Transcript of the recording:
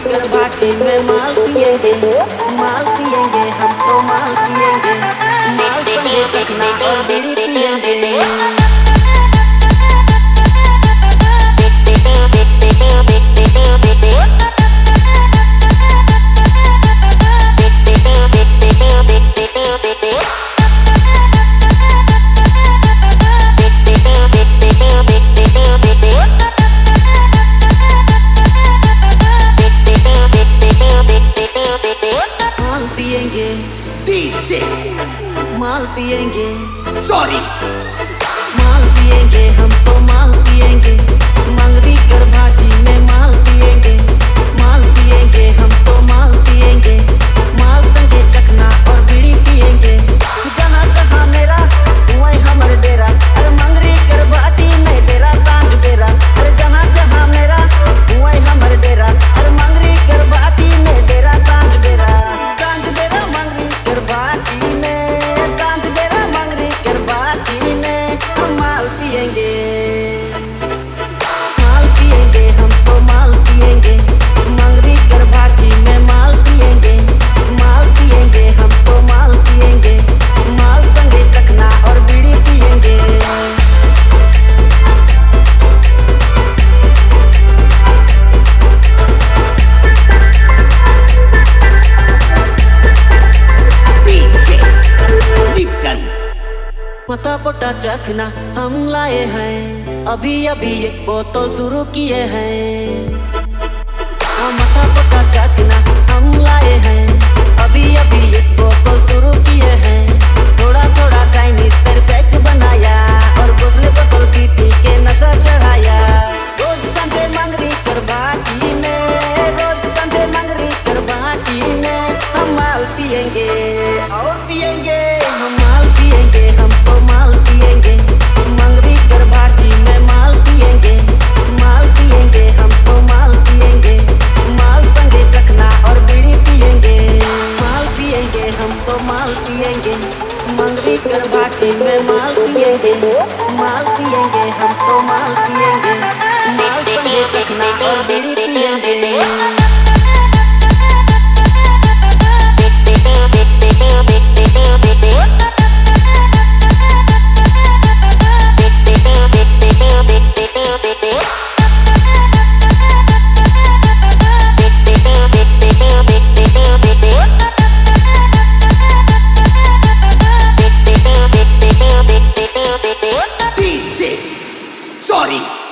कर बाटी में माल पिएंगे, माल पिएंगे, हम तो माल पिएंगे, माल संगे चखना और बीड़ी पिएंगे। DJ माल पिएंगे, सॉरी माल पिएंगे, हम तो माल पिएंगे, मंगरी कर भाटी में माल पिएंगे, माल पिएंगे, हम तो माल पिएंगे, माल संगे चखना और बीड़ी पिएंगे। जहाँ जहाँ मेरा वहीं हमर डेरा, अरे मंगरी कर भाटी में डेरा सांझ बेरा, अरे जहाँ जहाँ मेरा वहीं हमर डेरा, अरे मंगरी कर भाटी में डेरा सांझ बेरा, सांझ बेरा मंगरी कर भाटी में, सांझ बेरा मंगरी कर भाटी में हम माल पिएंगे, माल पिएंगे, हम तो माल पिएंगे, मंगरी कर भाटी में माल पिएंगे, माल पिएंगे, हम तो माल पिएंगे, माल संगे चखना और बीड़ी पिएंगे। DJ लिप्टन पता पटा चखना हम लाए हैं, अभी अभी एक बोतल शुरू किए हैं। मथा पटा चखना हम लाए हैं, अभी अभी एक बोतल शुरू किए हैं। थोड़ा थोड़ा चाइनीज पर पैक बनाया और बोतल बोतल पी पी के नशा चढ़ाया। रोज संडे मंगरी कर बाटी में, रोज संडे मंगरी कर बाटी में हम माल पिएंगे और पिएंगे, हम माल पिएंगे, हम तो माल पिएंगे, मंगरी कर बाटी में माल पिएंगे, माल पिएंगे, हम तो माल पिएंगे, माल संगे चखना और बीड़ी पिएंगे, माल पिएंगे, हम तो माल पिएंगे, मंगरी कर बाटी में माल पिएंगे, माल पिएंगे, हम तो माल पिएंगे, माल संगे चखना और बीड़ी पिएंगे। DJ sorry